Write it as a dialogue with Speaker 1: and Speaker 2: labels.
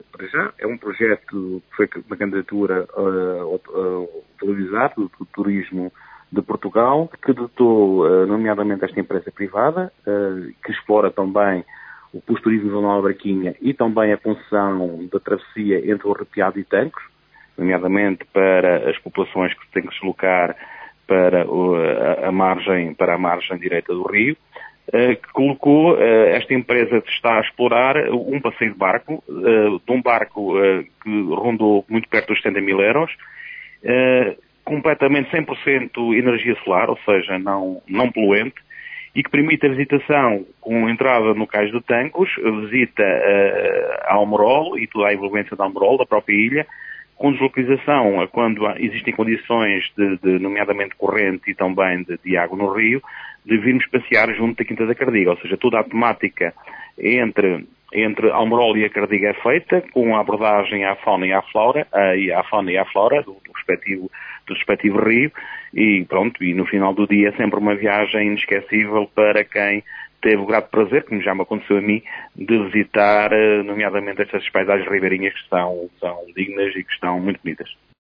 Speaker 1: Para já, é um projeto que foi uma candidatura autorizada do Turismo de Portugal, que dotou, nomeadamente, esta empresa privada, que explora também o turismo da Nova Barquinha e também a concessão da travessia entre o Arrepiado e Tancos, nomeadamente para as populações que têm que se deslocar para a margem direita do rio, que colocou esta empresa que está a explorar um passeio de barco, de um barco que rondou muito perto dos 70 mil euros, completamente 100% energia solar, ou seja, não poluente, e que permite a visitação com entrada no Cais de Tancos, visita a Almorol e toda a envolvência da Almorol, da própria ilha, com deslocalização quando existem condições nomeadamente corrente e também de água no rio, de virmos passear junto da Quinta da Cardiga, ou seja, toda a temática entre Almorol e a Cardiga é feita, com a abordagem à fauna e à flora, do respectivo rio, e pronto, e no final do dia é sempre uma viagem inesquecível para quem teve o grato prazer, como já me aconteceu a mim, de visitar, nomeadamente, estas paisagens ribeirinhas que são dignas e que estão muito bonitas.